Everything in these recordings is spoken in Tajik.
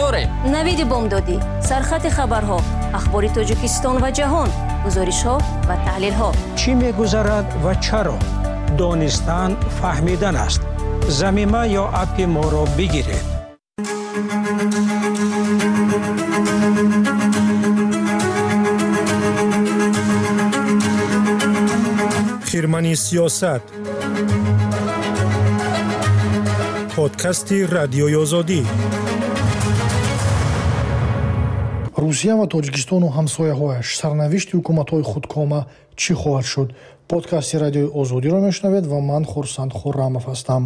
интизоре. навиди бомдодӣ, сархати хабарҳо, ахбори Тоҷикистон ва ҷаҳон, гузоришҳо ва таҳлилҳо. чӣ мегузарад ва чаро? донистан фаҳмидан аст. замима ё апи моро бигиред. хирмани сиёсат. подкасти радиои озодӣ. русия ва тоҷикистону ҳамсояҳояш, сарнавишти ҳукуматҳои худкома чӣ хоҳад шуд? подкасти радиои озодиро мешунавед ва ман Хурсанд Хуррамов ҳастам.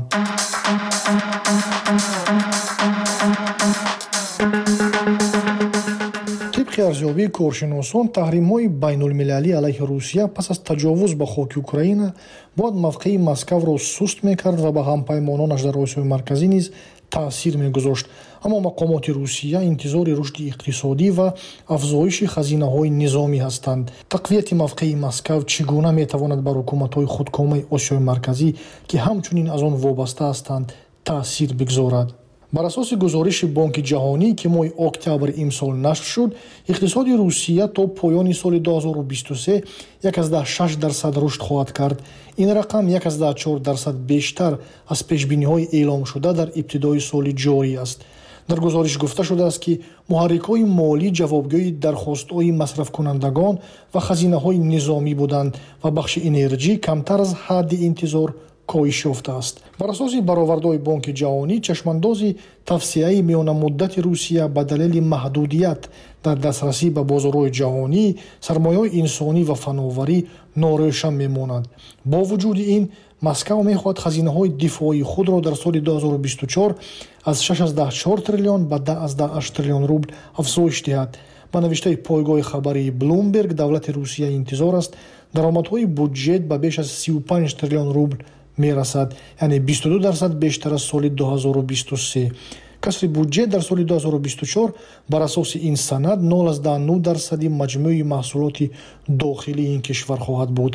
тибқи арзёбии коршиносон, таҳримҳои байнулмилалӣ алайҳи Русия пас аз таҷовуз ба хоки Украина бояд мавқеи Москваро суст мекард ва ба ҳампаймононаш дар Осиёи марказӣ низ таъсир мегузошт. аммо мақомоти Русия интизори рушди иқтисодӣ ва афзоиши хазинаҳои низомӣ ҳастанд. тақвияти мавқеи Москав чӣ гуна метавонад бар ҳукуматҳои худкомаи Осиёи марказӣ, ки ҳамчунин аз он вобаста ҳастанд, таъсир бигзорад? бар асоси гузориши Бонки ҷаҳонӣ, ки моҳи октябр имсол нашр шуд, иқтисоди Русия то поёни соли 2023 1,6% рушд хоҳад кард. ин рақам 1,4% бештар аз пешбиниҳои эъломшуда дар ибтидои соли ҷорӣ аст. дар гузориш гуфта шудааст, ки муҳаррикҳои молӣ ҷавобгӯи дархостҳои масрафкунандагон ва хазинаҳои низомӣ буданд ва бахши энерҷӣ камтар аз ҳадди интизор коҳиш ёфтааст. бар асоси баровардҳои Бонки ҷаҳонӣ, чашмандози тавсеаи миёнамуддати Русия ба далели маҳдудият дар дастрасӣ ба бозорҳои ҷаҳонӣ, сармояҳои инсонӣ ва фановарӣ норӯшан мемонад. бо вуҷуди ин, Москва мехоҳад хазинаҳои дифоии худро дар соли 2024 аз 6,4 триллион ба 10,8 триллион рубл афзоиш диҳад. ба навиштаи пойгоҳи хабарии Bloomberg, давлати Русия интизор аст даромадҳои буҷет ба беш аз 35 триллион рубл мерасад, яъне 22% бештар аз соли 2023. касри буҷет дар соли 2024 бар асоси ин санад 0,9% маҷмӯи маҳсулоти дохилии ин кишвар хоҳад буд.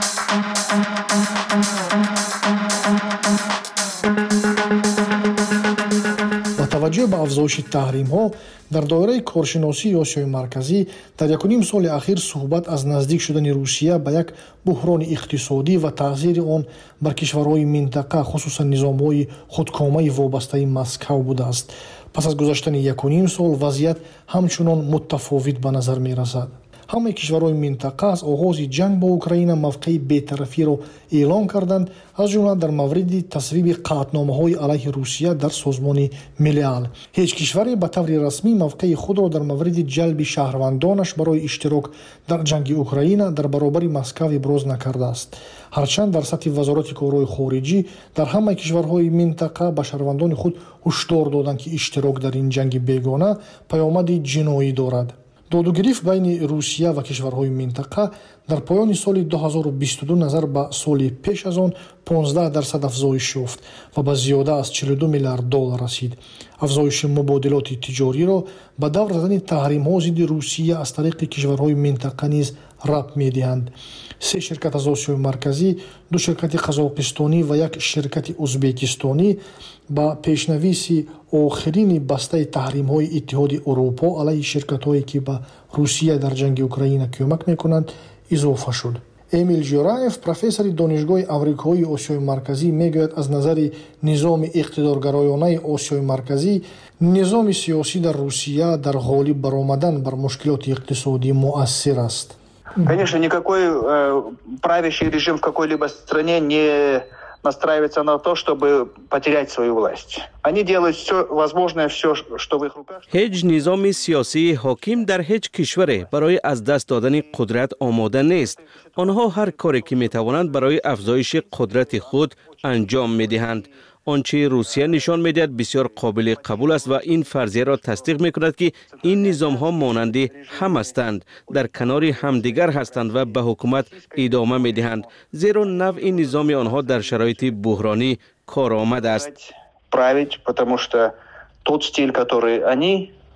ба таваҷҷӯҳ ба афзоиши таҳримҳо, дар доираи коршиносии Осиёи марказӣ дар 1 соли ахир суҳбат аз наздик шудани Русия ба як буҳрони иқтисодӣ ва таъсири он бар кишварҳои минтақа, хусусан низомҳои худкомаи вобастаи Москав будааст. пас аз гузаштани 1 сол вазъият ҳамчунон мутафовит ба назар мерасад. ҳамаи кишварҳои минтақа аз оғози ҷанг бо Украина мавқеи бетарафиро эълон карданд, аз ҷумла дар мавриди тасвиби қаъдномаҳои алайҳи Русия дар созмони милал. ҳеҷ кишваре ба таври расмӣ мавқеи худро дар мавриди ҷалби шаҳрвандонаш барои иштирок дар ҷанги Украина дар баробари Москав иброз накардааст. ҳарчанд дар сатҳи вазороти корҳои хориҷӣ дар ҳамаи кишварҳои минтақа ба шаҳрвандони худ ҳушдор доданд, ки иштирок дар ин ҷанги бегона паёмади ҷиноӣ дорад. додугирифт байни Русия ва кишварҳои минтақа дар поёни соли 2022 назар ба соли пеш аз он 15% афзоиш ёфт ва ба зиёда аз $42 миллиард расид. афзоиши мубодилоти тиҷориро ба давр задани таҳримҳо зидди Русия аз тариқи кишварҳои минтақа низ рабт медиҳанд. 3 ширкат аз Осиёи марказӣ, 2 ширкати қазоқистонӣ ва 1 ширкати узбекистонӣ ба пешнависи охирини бастаи таҳримҳои Иттиҳоди Урупо алайҳи ширкатҳое, ки ба Русия дар ҷанги Украина кӯмак мекунанд, изофа шуд. Эмил Ҷураев, профессори донишгоҳи Амрикои Осиёи марказӣ, мегӯяд аз назари низоми иқтидоргароёнаи Осиёи марказӣ, низоми сиёсӣ дар Русия дар ғолиб баромадан бар мушкилоти иқтисодӣ муассир аст. Конечно, никакой правящий режим в какой-либо стране не настраивается на то, чтобы потерять свою власть. Они делают все возможное, все, что в их руках. هیچ نظام سیاسی حاکم در هیچ کشوری برای از دست دادن قدرت آماده نیست. آنها هر کاری که میتوانند برای افزایش قدرت خود انجام میدهند. آنچه روسیه نشان میدهد بسیار قابل قبول است و این فرضیه را تصدیق میکند که این نظام ها مانند هم هستند، در کنار همدیگر هستند و به حکومت ادامه میدهند، زیرا نوع نظام آنها در شرایط بحرانی کارآمد است. Править, потому что тот стиль, который они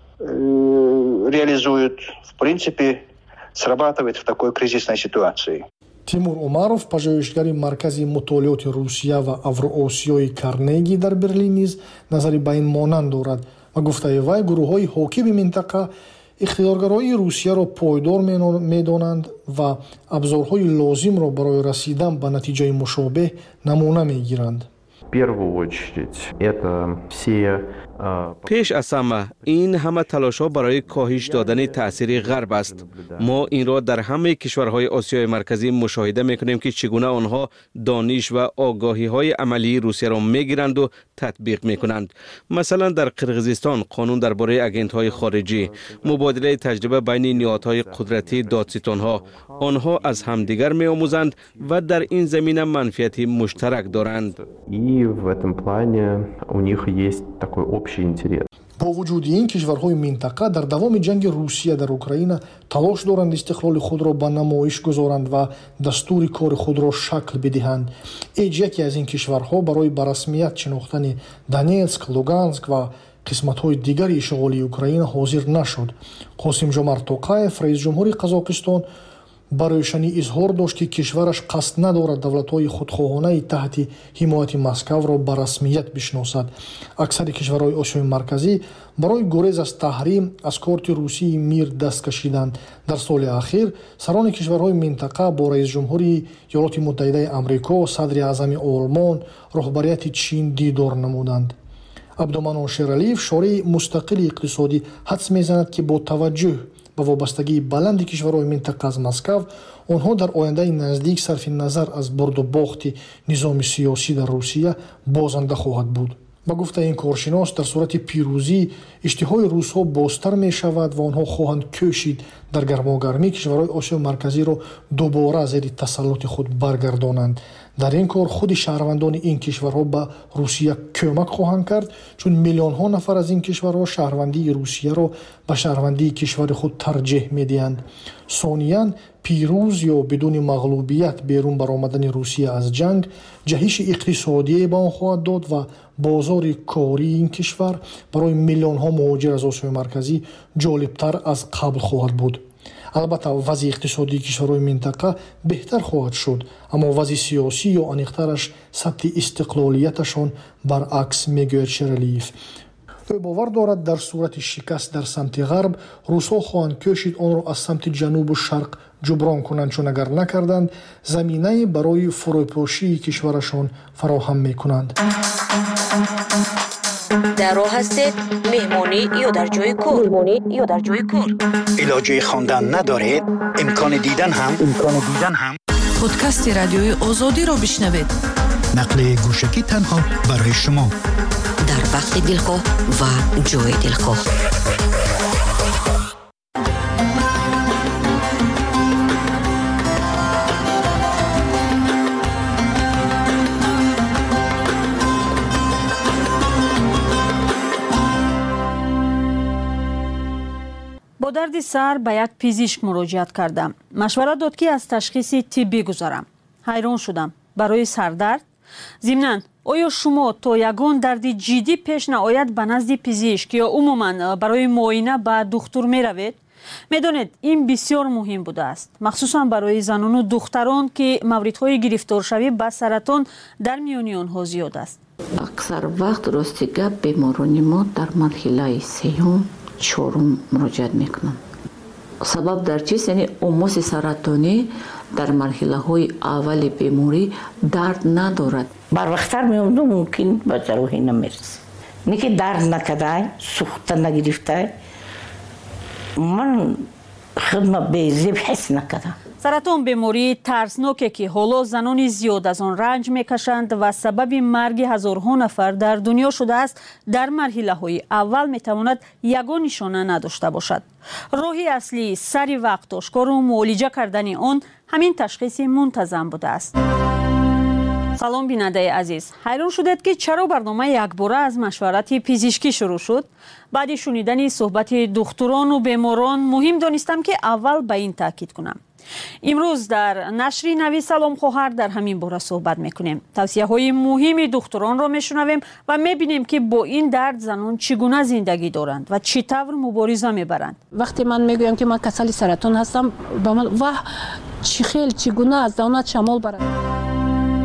реализуют, в принципе, срабатывает в такой кризисной ситуации. Тимур Умаров, пажӯҳишгари маркази мутолиёти Русия ва Авроосиёи Карнеги дар Берлин низ назари ба ин монанд дорад ва гуфтаи вай гурӯҳҳои ҳокими минтақа иқтидоргароии Русияро пойдор медонанд ва абзорҳои лозимро барои расидан ба натиҷаи мушобеҳ намуна мегиранд. В первую очередь это все пеш аз ҳама ин ҳама талошҳо барои коҳиш додани таъсири ғарб аст. мо инро дар ҳамаи кишварҳои осиёи марказӣ мушоҳида мекунем ки чӣ гуна онҳо дониш ва огоҳиҳои амалии Русияро мегиранду татбиқ мекунанд. масалан дар Қирғизистон қонун дар бораи агентҳои хориҷӣ, мубодилаи таҷриба байни ниҳодҳои қудратии додситонҳо. онҳо аз ҳамдигар меомӯзанд ва дар ин замина манфиати муштарак доранд. И в этом плане у них есть такой общий интерес. бо вуҷуди ин кишварҳои минтақа дар давоми ҷанги Русия дар Украина талош доранд истиқлоли худро ба намоиш гузоранд ва дастури кори худро шакл бидиҳанд. эҷ яке аз ин кишварҳо барои ба расмият шинохтани Донецк, Луганск ва қисматҳои дигари ишғолии Украина ҳозир нашуд. Қосимҷомарт Тоқаев, раисҷумҳури Қазоқистон, ба рӯшанӣ изҳор дошт ки кишвараш қасд надорад давлатҳои худхоҳонаи таҳти ҳимояти Москавро ба расмият бишносад. аксари кишварҳои Осиёи Марказӣ барои гурез аз таҳрим аз корти Русии мир даст кашиданд. дар соли ахир сарони кишварҳои минтақа бо раисҷумҳури Иёлоти Муттаҳидаи Амрико, садри аъзами Олмон, роҳбарияти Чин дидор намуданд. Абдуманон Шералиев, шории мустақили иқтисодӣ, ҳадс мезанад ки бо таваҷҷӯҳ ба вобастагии баланди кишварҳои минтақа аз Москав, онҳо дар ояндаи наздик сарфи назар аз бурду бохти низоми сиёсӣ дар Русия бозанда хоҳад буд. ба гуфтаи ин коршинос, дар сурати пирӯзӣ иштиҳои русҳо бозтар мешавад ва онҳо хоҳанд кӯшид дар гармогармӣ кишварҳои Осиёи Марказиро дубора зери тасаллути худ баргардонанд. дар ин кор худи шаҳрвандони ин кишварҳо ба Русия кӯмак хоҳанд кард, чун миллионҳо нафар аз ин кишварҳо шаҳрвандии Русияро ба шаҳрвандии кишвари худ тарҷеҳ медиҳанд. сониян, пирӯз ё бидуни мағлубият берун баромадани Русия аз ҷанг ҷаҳиши иқтисодие ба он хоҳад дод ва бозори кории ин кишвар барои миллионҳо муҳоҷир аз Осиёи Марказӣ ҷолибтар аз қабл хоҳад буд. албатта вазъи иқтисодии кишварҳои минтақа беҳтар хоҳад шуд, аммо вазъи сиёсӣ ё аниқтараш сатҳи истиқлолияташон баръакс, мегӯяд Шералиев. ӯ бовар дорад дар сурати шикаст дар самти ғарб русҳо хоҳанд кӯшид онро аз самти ҷанубу шарқ ҷуброн кунанд, чун агар накарданд заминае барои фурӯпошии кишварашон фароҳам мекунанд. дар роҳ ҳастед меҳмонӣ ё дар ҷои кор. илоҷаи хондан надоред, имкони дидан ҳам. подкасти радиои озодиро бишнавед. нақли гӯшагӣ танҳо барои шумо. дар вақти дилхоҳ ва ҷои дилхоҳ. бо дарди сар ба як пизишк муроҷиат кардам. машварат дод ки аз ташхиси тиббӣ гузарам. ҳайрон шудам. барои сардард? зимнан, оё шумо то ягон дарди ҷиддӣ пеш наояд ба назди пизишк ё умуман барои муоина ба духтур меравед? медонед, ин бисёр муҳим будааст, махсусан барои занону духтарон ки мавридҳои гирифторшавӣ ба саратон дар миёни онҳо зиёд аст. аксар вақт рости гап беморони мо дар марҳилаи сеюм, чорум муроҷиат мекунанд. сабаб дар чист? яъне омоси саратонӣ дар марҳилаҳои аввали беморӣ дард надорад. барвақттар меомаду мумкин ба ҷарроҳӣ намерасад. не ки дард накардай, сӯхта нагирифтай, ман худма безеб ҳис накардам. саратон бемории тарсноке ки ҳоло занони зиёд аз он ранҷ мекашанд ва сабаби марги ҳазорҳо нафар дар дунё шудааст, дар марҳилаҳои аввал метавонад ягон нишона надошта бошад. роҳи аслии сари вақт ошкору муолиҷа кардани он ҳамин ташхиси мунтазам будааст. салом бинандаи азиз, ҳайрон шудед ки чаро барнома якбора аз машварати пизишкӣ шурӯъ шуд? баъди шунидани суҳбати духтурону беморон муҳим донистам ки аввал ба ин таъкид кунам. имрӯз дар нашри нави Салом хоҳар дар ҳамин бора суҳбат мекунем. тавсияҳои муҳими духтуронро мешунавем ва мебинем ки бо ин дард занон чӣ гуна зиндагӣ доранд ва чӣ тавр мубориза мебаранд. вақте ман мегӯям ки ман касали саратон ҳастам, ба ман ваҳ чӣ хел чӣ гуна аз давнат шамол барад.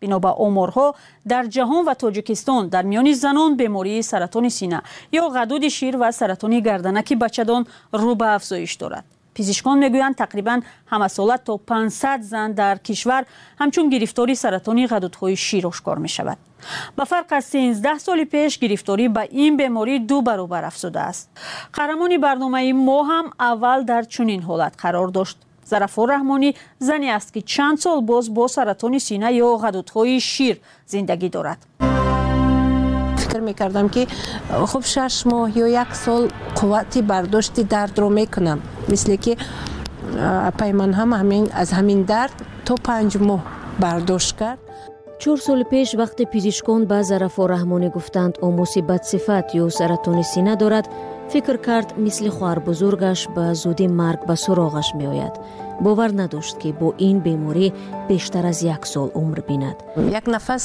бино ба оморҳо дар ҷаҳон ва тоҷикистон дар миёни занон бемории саратони сина ё ғадуди шир ва саратони гарданаки бачадон рӯ ба афзоиш дорад. пизишкон мегӯянд тақрибан ҳамасола то 500 зан дар кишвар ҳамчун гирифтори саратони ғадудҳои шир ошкор мешавад. ба фарқ аз 13 соли пеш гирифторӣ ба ин беморӣ 2 баробар афзудааст. қаҳрамони барномаи мо ҳам аввал дар чунин ҳолат қарор дошт. Зарафор Раҳмонӣ зане аст ки чанд сол боз бо саратони сина ё ғадудҳои шир зиндагӣ дорад. фикр мекардам ки хуб 6 моҳ ё 1 сол қуввати бардошти дардро мекунам. мисли ки пайман ҳам аз ҳамин дард то 5 моҳ бардошт кард. 4 соли пеш вақте пизишкон ба Зарафор Раҳмонӣ гуфтанд омоси бадсифат ё саратони сина дорад, фикр кард мисли хоҳарбузургаш ба зудӣ марг ба суроғаш меояд. бовар надошт ки бо ин беморӣ бештар аз 1 сол умр бинад. як нафас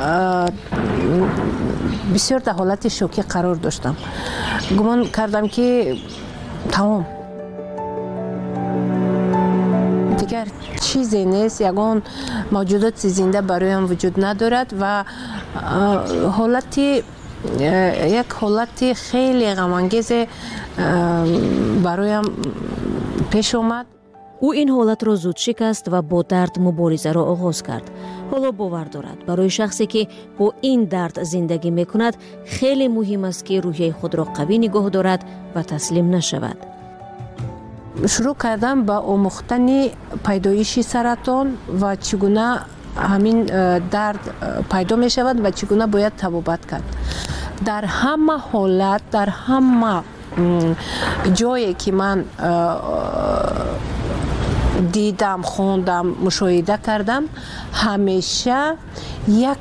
бисёр дар ҳолати шокӣ қарор доштам. гумон кардам ки тамом дигар чизе нест, ягон мавҷудоти зинда бароям вуҷуд надорад ва як ҳолати хеле ғамангезе бароям пеш омад. ӯ ин ҳолатро зуд шикаст ва бо дард муборизаро оғоз кард. ҳоло бовар дорад барои шахсе ки бо ин дард зиндагӣ мекунад хеле муҳим аст ки рӯҳияи худро қавӣ нигоҳ дорад ва таслим нашавад. шурӯъ кардам ба омӯхтани пайдоиши саратон ва чӣ гуна ҳамин дард пайдо мешавад ва чӣ гуна бояд табобат кард. дар ҳама ҳолат, дар ҳама ҷое ки ман дидам, хондам, мушоҳида кардам, ҳамеша як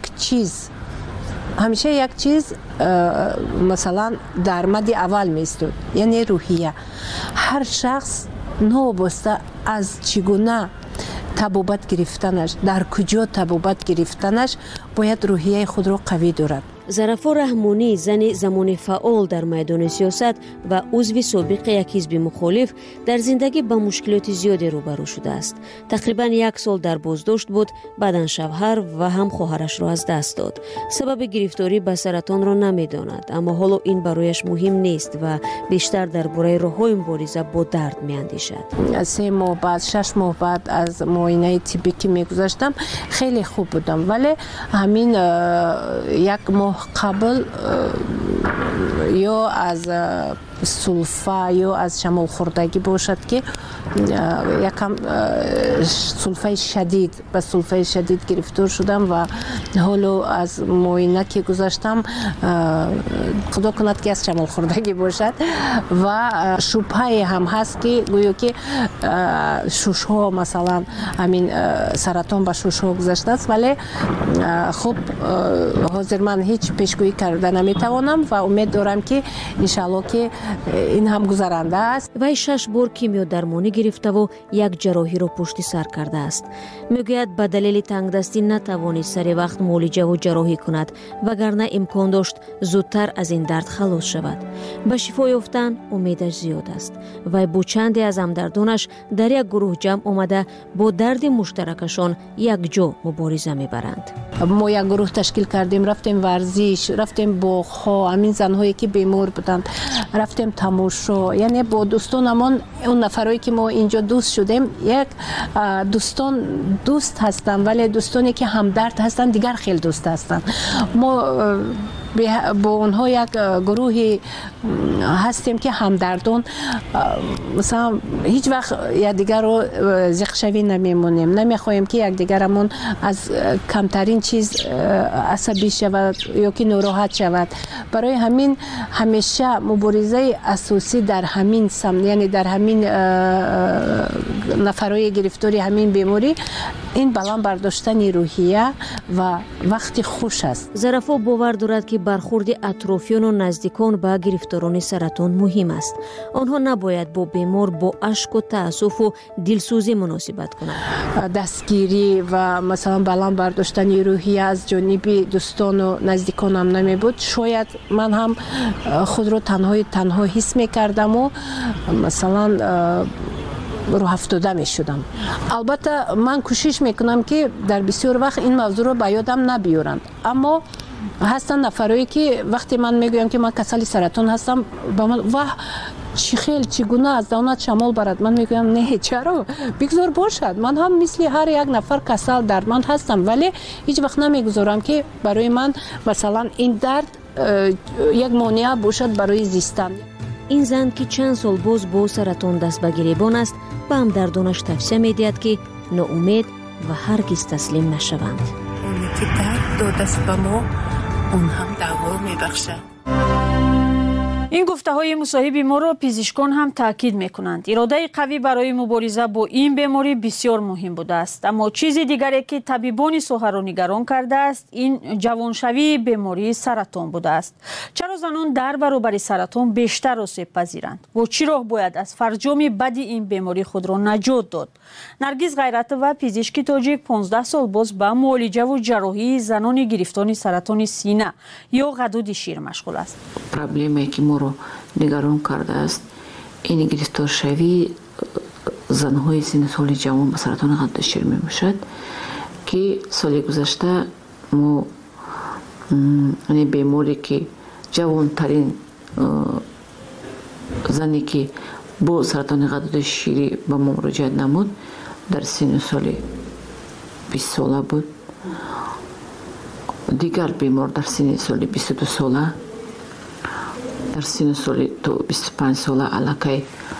чиз масалан дармади аввал меистод, яъне рӯҳия. ҳар шахс новоста аз чӣ гуна табобат гирифтанаш, дар куҷо табобат гирифтанаш бояд рӯҳияи худро қавӣ дорад. Зарафор Раҳмонӣ зани замони фаъол дар майдони сиёсат ва узви собиқи як ҳизби мухолиф дар зиндагӣ ба мушкилоти зиёде рӯбарӯ шудааст. Тақрибан 1 сол дар боздошт буд, баъдан шавҳар ва ҳам хоҳарашро аз даст дод. Сабаби гирифторӣ ба саратонро намедонад, аммо ҳоло ин барояш муҳим нест ва бештар дар бораи роҳҳои мубориза бо дард меандешад. 3 моҳ баъд, 6 моҳ баъд аз муоинаи тиббӣ ки мегузаштам хеле хуб будам, вале ҳамин 1 моҳ қабл ё аз сулфа ё аз шамолхӯрдагӣ бошад ки якам сулфаи шадид ба сулфаи шадид гирифтор шудам ва ҳоло аз муоина ки гузаштам худо кунад ки аз шамолхӯрдагӣ бошад ва шубҳае ҳам ҳаст ки гӯё ки шушҳо масалан ҳамин саратон ба шушҳо гузаштааст, вале хуб ҳозир ман ҳеҷ пешгӯӣ карда наметавонам ва умед дорам ки иншаалло ки ин ҳам гузаранда аст. вай 6 бор кимиодармонӣ гирифтаву як ҷарроҳиро пушти сар кардааст. мегӯяд ба далели тангдастӣ натавонист сари вақт муолиҷаву ҷарроҳӣ кунад, вагарна имкон дошт зудтар аз ин дард халос шавад. ба шифо ёфтан умедаш зиёд аст. вай бо чанде аз ҳамдардонаш дар як гурӯҳ ҷамъ омада бо дарди муштаракашон якҷо мубориза мебаранд. мо як гурӯҳ ташкил кардем, рафтем варзиш, рафтем боғҳо, ҳамин занҳое ки бемор буданд, рафтем тамошо, яъне бо дӯстонамон, он нафарое ки мо инҷо дӯст шудем, як дӯстон дӯст ҳастанд, вале дӯстоне ки ҳамдард ҳастанд дигар хел дӯст ҳастанд. мо бо онҳо як гурӯҳи ҳастем ки ҳамдардон, масалан ҳеҷ вақт якдигарро зиқшавӣ намемонем, намехоҳем ки якдигарамон аз камтарин чиз асабӣ шавад ё ки нороҳат шавад. барои ҳамин ҳамеша муборизаи асосӣ дар ҳамин сам, яъне дар ҳамин нафарои гирифтори ҳамин беморӣ, ин баланд бардоштани рӯҳия ва вақти хуш аст. Зарафо бовар дорад ки бархурди атрофиёну наздикон ба гирифторони саратон муҳим аст. онҳо набояд бо бемор бо ашку таассуфу дилсӯзӣ муносибат кунанд. дастгирӣ ва масалан баланд бардоштани рӯҳия аз ҷониби дӯстону наздиконам намебуд. шояд ман ҳам худро танҳо ҳис мекардаму масалан رو افتاده می شدم. البته من کوشش میکنم که در بسیار وقت این موضوع رو به یادم نبیارم، اما هستن نفرایی که وقتی من میگویم که من کسل سرطان هستم با من واه چگونه از دانت شمال برد، من میگویم نه چرا بگذار باشد، من هم مثل هر یک نفر کسل دردمند هستم، ولی هیچ وقت نمیگذارم که برای من مثلا این درد یک مانع باشد برای زیستن. این زن که چند سال با سرطان دست به گریبان است به همدردانش توصیه میدهد که ناامید و هرگز تسلیم نشوند. اونی که درد داده است به ما اون هم دوا میبخشد. این گفته‌های مصاحب ما را پزشکان هم تاکید می‌کنند. اراده قوی برای مبارزه با این بیماری بسیار مهم بوده است، اما چیز دیگری که طبیبان ساحه را نگران کرده است این جوانشوی بیماری سرطان بوده است. چرا زنان در برابر سرطان بیشتر آسیب پذیرند؟ با چه راه باید از فرجام بد این بیماری خود را نجات داد؟ نرگس غیرت و پزشک تاجیک 15 سال باز به معالجه و جراحی زنان گرفتار سرطان سینه یا غدود شیر مشغول است. پروبلمی که ما رو نگران کرده است این گرفتار شوی زنهای سن سال جوان به سرطان غدود شیر می باشد که سال گذشته ما این بیماری که جوان ترین زنی که با سرطان غدود شیری به ما مراجعت نمود در سن سال 20 ساله بود. دیگر بیمار در سن سال 22 ساله، در سن سال 25 ساله علاقه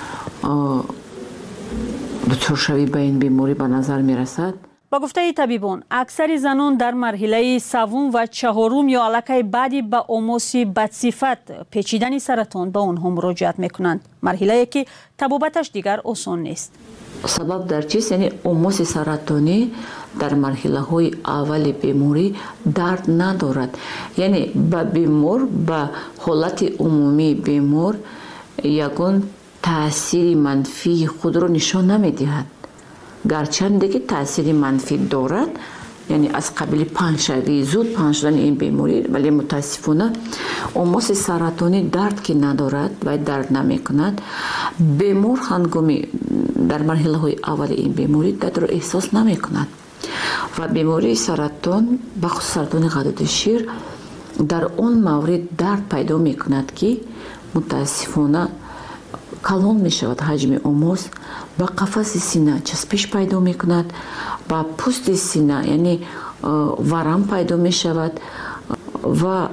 دچار شوی به این بیماری به نظر می رسد. با گفته طبیبان اکثر زنان در مرحله سوم و چهارم یا علاقه بعدی به آموس بدصفت پیچیدن سرطان به آنها مراجعت میکنند، مرحله که طبابتش دیگر آسان نیست. سبب در چیست؟ یعنی آموس سرطانی در مرحله های اول بیماری درد ندارد، یعنی به بیمار به حالت عمومی بیمار یگان تاثیر منفی خود را نشان نمیدهد، گرچند که تاثیر منفی دارد، یعنی از قبیل پنشوی زود پنج شدن این بیماری، ولی متاسفانه آموس سرطانی درد که ندارد و درد نمی کند. بیمار هنگامی در مرحله های اول این بیماری درد را احساس نمی کند و بیماری سرطان بخصوص سرطان غدود شیر در اون مورد درد پیدا می کند که متاسفانه کلان می شود حجم آموس، با قفس سینه چسبش پیدا می کند، با پوست سینه یعنی ورم پیدا می شود و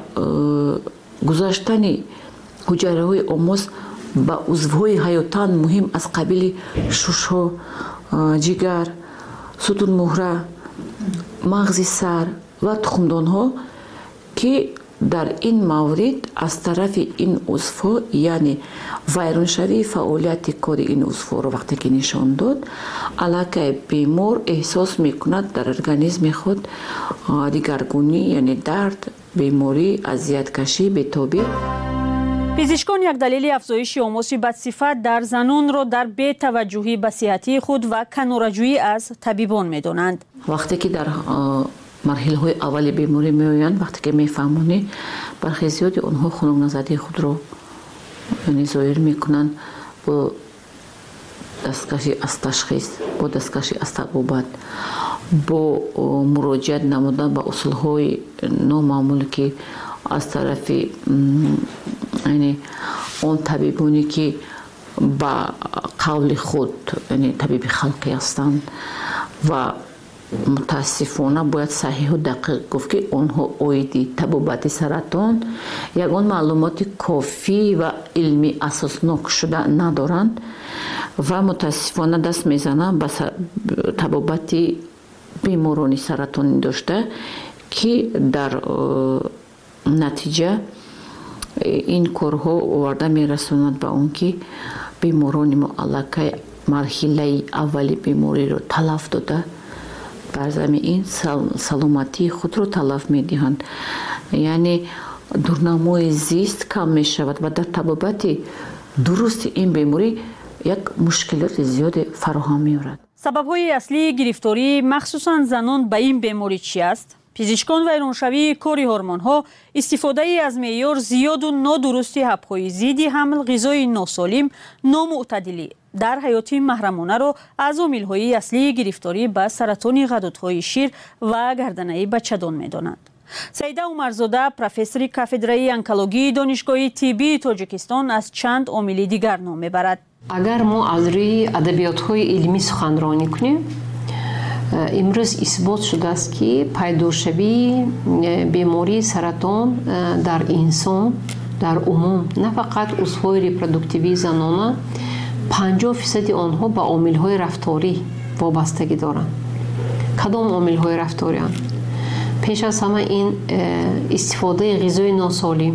گذاشتن حجره های آموس با عضوهای حیاتان مهم از قبیل ششها، جگر، ستون مهره، مغز سر و تخمدان ها که در این مورد از طرف این عضوها یعنی ویران شوی فعالیت کار این عضوها رو وقتی که نشان داد، علاقه بیمار احساس میکند در ارگانیسم خود دیگرگونی یعنی درد، بیماری، اذیت کشی، بی‌تابی. پزشکان یک دلیل افزایش آموس بدصفت در زنان را در بی‌توجهی به صحت خود و کناره‌جویی از طبیبان می‌دانند. وقتی که در مرحله های اول بیماری می آیند، وقتی که میفهمونی برخی زیادی آنها خنک نزدی خود رو یعنی ظاهر میکنند با دستکشی از تشخیص، با دستکشی از طبابت، با مراجعت نمودن به اصول های نامعمول که از طرف یعنی اون طبیبانی که با قول خود یعنی طبیب خلقی هستند و متاسفانه باید صحیح و دقیق گفت که آنها اویدی طبابت سرطان یگان معلومات کافی و علمی اساسناک شده ندارند و متاسفانه دست میزنند به طبابت بیماران سرطانی داشته که در نتیجه این کارها آورده میرسوند به اون که بیماران معلقه مرحله اولی بیماری رو تلف داده در زمین این سلامتی خود رو تلف میدهند، یعنی دورنمای زیست کم می شود و در طبابت درست این بیماری یک مشکلات زیاد فراهم می آورد. سبب‌های اصلی گرفتاری مخصوصاً زنان به این بیماری چی است؟ пизишкон вайроншавии кори ҳормонҳо, истифодаи аз меъёр зиёду нодурусти ҳабҳои зидди ҳамл, ғизои носолим, номуътадилӣ дар ҳаёти маҳрамонаро аз омилҳои аслии гирифторӣ ба саратони ғадудҳои шир ва гарданаи бачадон медонанд. Саида Умарзода, профессори кафедраи онкологии донишгоҳи тиббии Тоҷикистон, аз чанд омили дигар ном мебарад. Агар мо аз рӯи адабиётҳои илмӣ суханронӣ кунем, имрӯз исбот шудааст ки пайдошавии бемории саратон дар инсон дар умум, на фақат узвҳои репродуктивии занона, 50% онҳо ба омилҳои рафторӣ вобастагӣ доранд. Кадом омилҳои рафторианд? пеш аз ҳама ин истифодаи ғизои носолим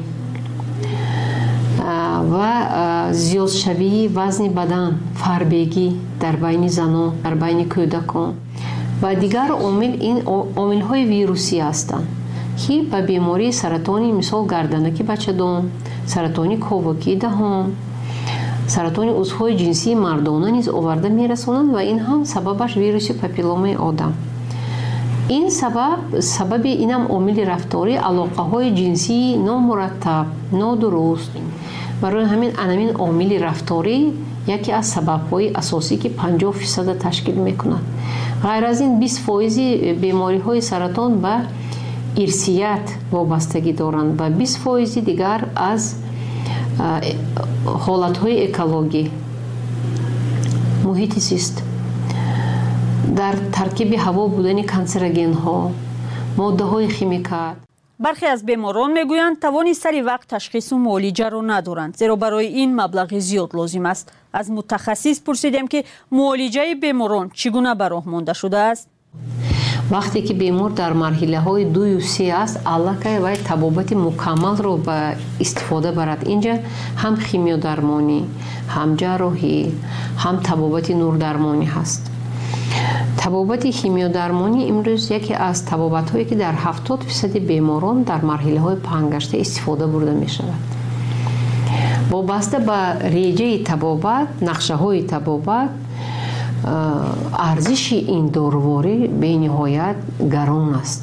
ва зиёдшавии вазни бадан, фарбегӣ дар байни занон, дар байни кӯдакон ва дигар омил, ин омилҳои вирусӣ ҳастанд ки ба бемории саратони мисол гарданаки бачадон, саратони ковакииដាҳон, саратони узвҳои ҷинсии мардона низ оварда мерасонанд ва ин ҳам сабабаш вируси папилломаи одам. ин сабаби инам омили рафторӣ алоқаҳои ҷинсии номураттаб, нодуруст. барои ҳамин анамин омили рафторӣ яке аз сабабҳои асосӣ ки 50% ташкил мекунад. ғайр аз ин 20% бемориҳои саратон ба ирсият вобастагӣ доранд ва 20% дигар аз ҳолатҳои экологӣ, муҳити зист, дар таркиби ҳаво будани кансерогенҳо, моддаҳои химикат. бархе аз беморон мегӯянд тавони сари вақт ташхису муолиҷаро надоранд, зеро барои ин маблағи зиёд лозим аст. аз мутахассис пурсидем ки муолиҷаи беморон чӣ гуна ба роҳ монда шудааст. вақте ки бемор дар марҳилаҳои 2 ё 3 аст, аллакай вай табобати мукаммалро ба истифода барад. инҷа ҳам химиодармонӣ, ҳам ҷарроҳӣ, ҳам табобати нурдармонӣ ҳаст. табобати химиодармонӣ имрӯз яке аз табобатҳое ки дар 70% беморон дар марҳилаҳои паҳнгашта истифода бурда мешавад. вобаста ба реҷаи табобат, нақшаҳои табобат, арзиши ин доруворӣ бениҳоят гарон аст.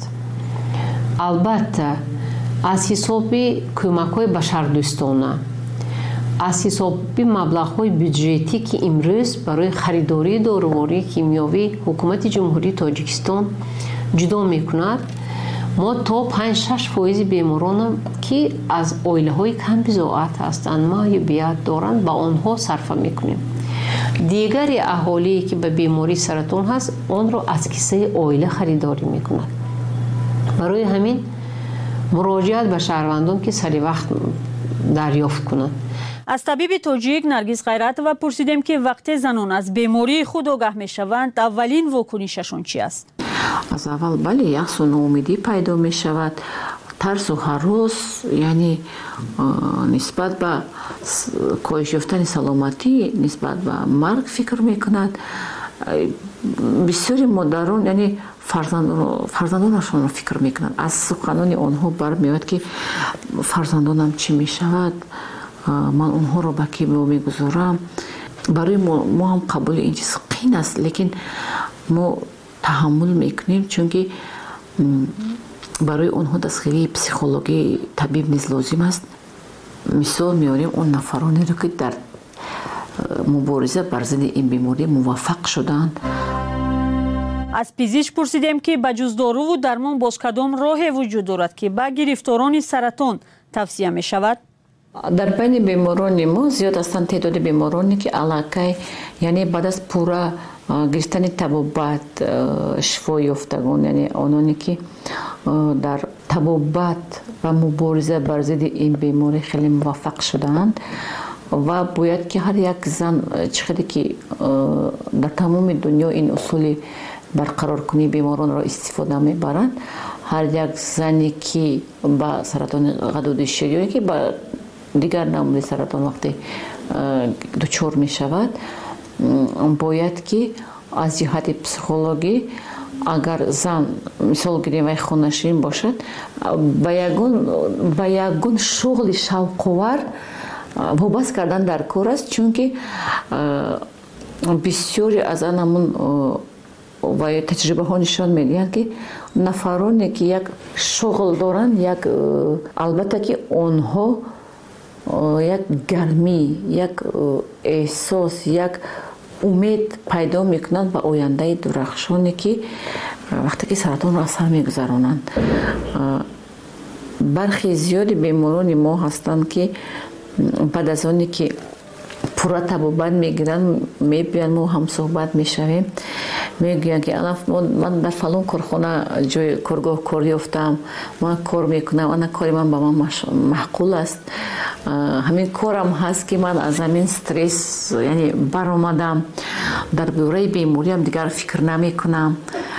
албатта аз ҳисоби кӯмакҳои башардӯстона, аз ҳисоби маблағҳои бюджетӣ ки имрӯз барои харидории дорувории кимиёвӣ ҳукумати ҷумҳурии Тоҷикистон ҷудо мекунад, мо то 5-6% беморонам ки аз оилаҳои камбизоат ҳастанд, маъюбият доранд, ба онҳо сарфа мекунем. дигари аҳолие ки ба бемории саратон ҳаст, онро аз киссаи оила харидорӣ мекунад. барои ҳамин муроҷиат ба шаҳрвандон ки сари вақт дарёфт кунанд. аз табиби тоҷик Наргиз Ғайратова пурсидем ки вақте занон аз бемории худ огаҳ мешаванд, аввалин вокунишашон чӣ аст? аз аввал бале яъсу ноумедӣ пайдо мешавад, тарсу ҳарос, яъне нисбат ба коҳиш ёфтани саломатӣ, нисбат ба марг фикр мекунад. бисёри модарон яъне фарзандонашонро фикр мекунад. аз суханони онҳо бармеояд ки фарзандонам чӣ мешавад, ман онҳоро ба ки мегузорам. барои мо ҳам қабули ин чиз қин аст, лекин мо таҳаммул мекунем, чунки барои онҳо дастгирии психологии табиб низ лозим аст. мисол меорем он нафаронеро ки дар мубориза бар зидди ин беморӣ муваффақ шуданд. аз пизишк пурсидем ки ба ҷуз доруву дармон боз кадом роҳе вуҷуд дорад ки ба гирифторони саратон тавсия мешавад? дар байни беморони мо зиёд ҳастанд теъдоди бемороне ки аллакай, яъне баъд аз пурра гирифтани табобат шифо ёфтагон, яъне ононе ки дар табобат ва мубориза бар зидди ин беморӣ хеле муваффақ шудаанд ва бояд ки ҳар як зан чӣ қадр ки дар тамоми дунё ин усули барқароркунии беморонро истифода мебаранд, ҳар як зане ки ба саратони ғадуди шир ё ки ба дигар намуди саратон вақте дучор мешавад, бояд ки аз ҷиҳати психологӣ, агар зан мисол гирем вай хонашин бошад, ба ягон шуғли шавқовар вобаст кардан дар кор аст, чунки бисёре аз анамун و تجربه ها نشان میدهند که نفرانی که یک شغل دارند، یک البته که آنها یک گرمی، یک احساس، یک امید پیدا میکنند به آینده درخشانی که وقتی که سرطان را از سر میگذرانند. برخی زیادی بیماران ما هستند که بعد از آنی که پورا طبابت میگیرن میبین، ما هم صحبت میشویم، میگوین که من در فلان کارخانه جای کارگاه کار یافتم، من کار میکنم، انا کاری من به من معقول است، همین کارم هست که من از همین استرس یعنی برآمدم، در دوره بیماری هم دیگر فکر نمیکنم.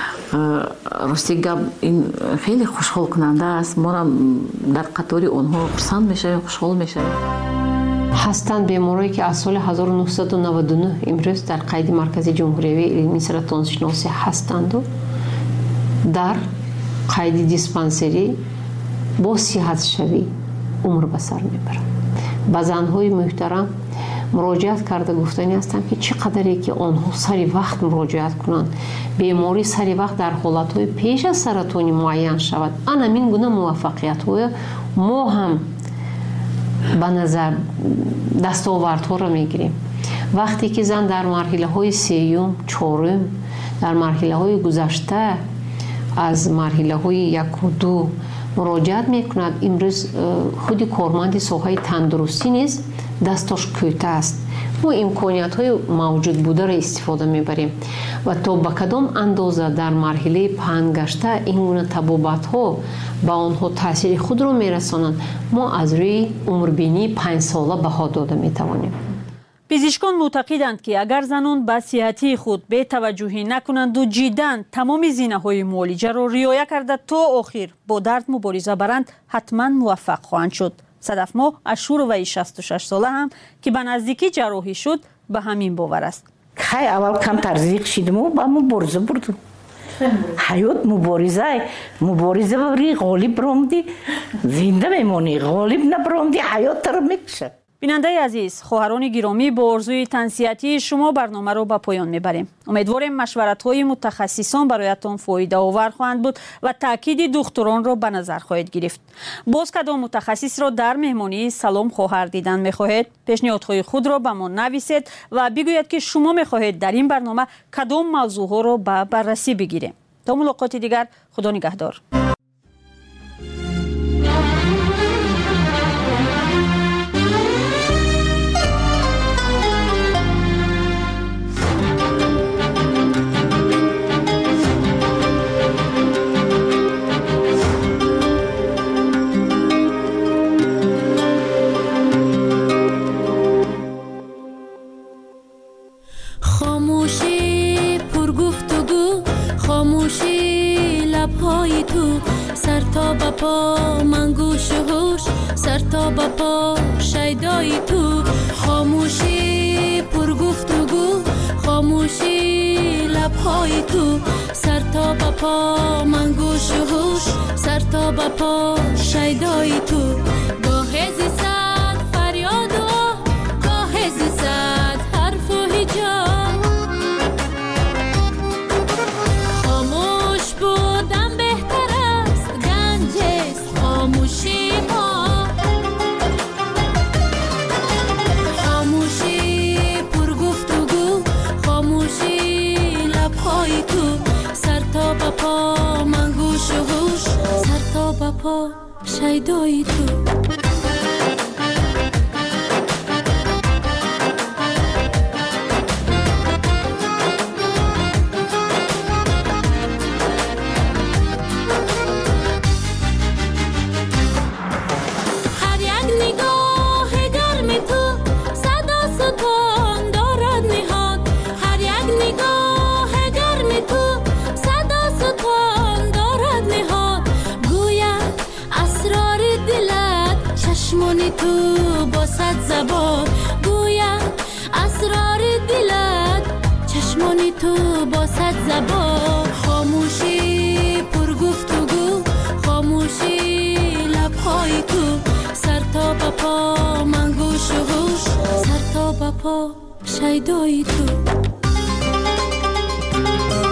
راستی گپ این خیلی خوشحال کننده است، ما هم در قطار اونها پسند میشویم، خوشحال میشویم. هستند بیمارایی که از سال 1999 امروز در قید مرکز جمهوری علمی سرطان شناسی هستند و در قید دیسپانسری با صحت شوی عمر به سر میبرند. به زنهای محترم مراجعت کرده گفتنی هستند که چقدری که آنها سری وقت مراجعت کنند، بیماری سری وقت در حالتهای پیش از سرطانی معین شود. آن همین گونه موفقیت های ما هم به نظر دستاوردها را میگیریم. وقتی که زن در مرحله های سیوم، چهارم، در مرحله های گذشته از مرحله های 1 و 2 مراجعت میکند، امروز خودی کارمند ساحه تندرستی نیز دستش کوته است. ما امکانیت های موجود بوده را استفاده میبریم و تا به کدام اندازه در مرحله پهن گشته این گونه طبابت ها به آنها تاثیر خود را میرسانند، ما از روی عمربینی 5 ساله بها داده میتوانیم. پزشکان معتقدند که اگر زنان به صحتی خود بی توجهی نکنند و جداً تمام زینه‌های معالجه را رعایت کرده تا آخر با درد مبارزه برند، حتما موفق خواهند شد. صدف ما از شروع 66 ساله هم که به نزدیکی جراحی شد به همین باور است. خیلی اول کم ترزیق شدیم و با مبارزه بردم. حیات مبارزه بری غالب برامدی زنده میمونی، غالب نبرامدی حیات رو میکشه. بیننده عزیز، خواهران گرامی، با آرزوی تنصیحاتی شما برنامه را به پایان میبریم. امیدواریم مشورت‌های متخصصان برایتان فایده آور خواهند بود و تاکید دکتران را به نظر خواهید گرفت. باز کدام متخصص را در مهمانی سلام خواهر دیدن میخواهید؟ پیشنهادهای خود را به ما نویسید و بگویید که شما میخواهید در این برنامه کدام موضوعها را به بررسی بگیریم. تا ملاقات دیگر، خدا نگهدار. خاموشی پر گفتگو، خاموشی لبهای تو، سر تا به پا من گوش و هوش، سر تا به پا شیدای تو. خاموشی پر گفتگو، خاموشی لبهای تو، سر تا به پا من گوش و هوش، سر تا به پا شیدای تو. گاه زیستد فریاد و گاه زیستد حرف و هجاب، خاموش بودن بهتر است، گنج است خاموشی ها. خاموشی پر گفتگو، خاموشی لبهای تو، سر تا به پا من گوش و هوش، سر تا به پا شیدای تو. چشمانی تو با صد زبان گویم اسرار دلت، چشمانی تو با صد زبان. خاموشی پر گفتگو، خاموشی لبهای تو، سر تا به پا من گوش و هوش، سر تا به پا شیدای تو.